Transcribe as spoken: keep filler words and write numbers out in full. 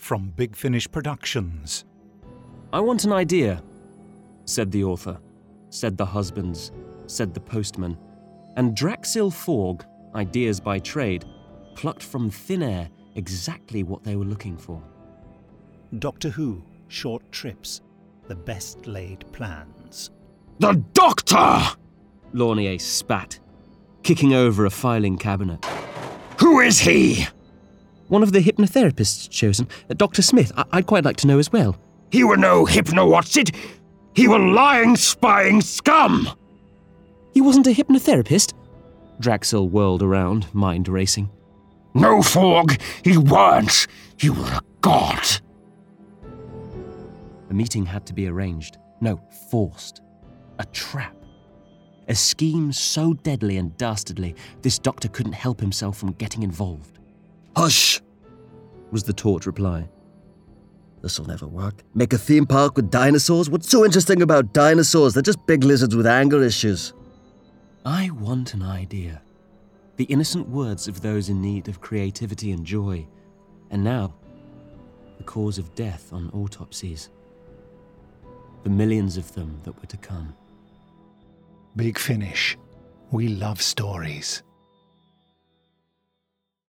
from Big Finish Productions. I want an idea, said the author, said the husbands, said the postman, and Draxil Forg, ideas by trade, plucked from thin air exactly what they were looking for. Doctor Who, Short Trips, the best laid plans. The Doctor! Launier spat, kicking over a filing cabinet. Who is he? One of the hypnotherapists chosen, Doctor Smith. I- I'd quite like to know as well. He were no hypno-what's-it. He were lying, spying scum! He wasn't a hypnotherapist? Draxil whirled around, mind racing. No, Forg, he weren't. He were a god. A meeting had to be arranged. No, forced. A trap. A scheme so deadly and dastardly, this doctor couldn't help himself from getting involved. Hush, was the taut reply. This'll never work. Make a theme park with dinosaurs? What's so interesting about dinosaurs? They're just big lizards with anger issues. I want an idea. The innocent words of those in need of creativity and joy. And now, the cause of death on autopsies. The millions of them that were to come. Big Finish. We love stories.